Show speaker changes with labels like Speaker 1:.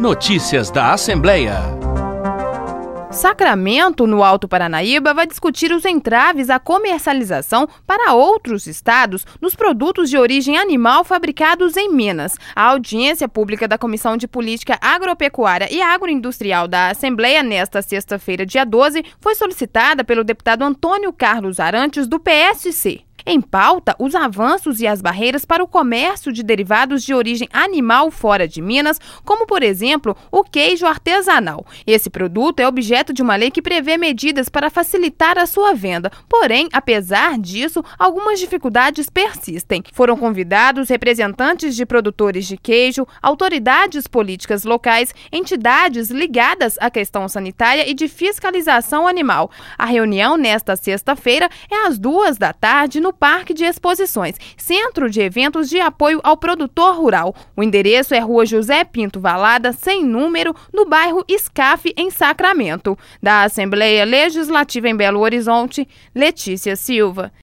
Speaker 1: Notícias da Assembleia.
Speaker 2: Sacramento, no Alto Paranaíba, vai discutir os entraves à comercialização para outros estados nos produtos de origem animal fabricados em Minas. A audiência pública da Comissão de Política Agropecuária e Agroindustrial da Assembleia, nesta sexta-feira, dia 12, foi solicitada pelo deputado Antônio Carlos Arantes, do PSC. Em pauta, os avanços e as barreiras para o comércio de derivados de origem animal fora de Minas, como, por exemplo, o queijo artesanal. Esse produto é objeto de uma lei que prevê medidas para facilitar a sua venda. Porém, apesar disso, algumas dificuldades persistem. Foram convidados representantes de produtores de queijo, autoridades políticas locais, entidades ligadas à questão sanitária e de fiscalização animal. A reunião, nesta sexta-feira, é às 14h no Parque de Exposições, Centro de Eventos de Apoio ao Produtor Rural. O endereço é Rua José Pinto Valada, sem número, no bairro Escafe, em Sacramento. Da Assembleia Legislativa em Belo Horizonte, Letícia Silva.